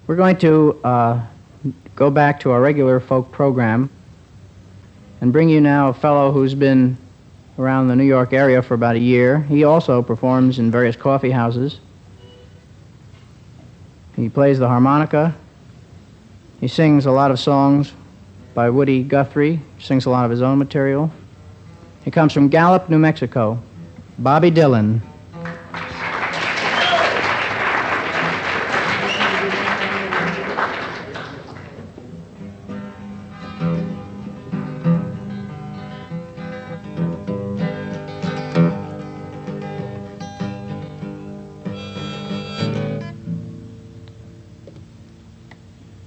We're going to go back to our regular folk program and bring you now a fellow who's been around the New York area for about a year. He also performs in various coffee houses. He plays the harmonica. He sings a lot of songs by Woody Guthrie. He sings a lot of his own material. He comes from Gallup, New Mexico. Bobby Dylan.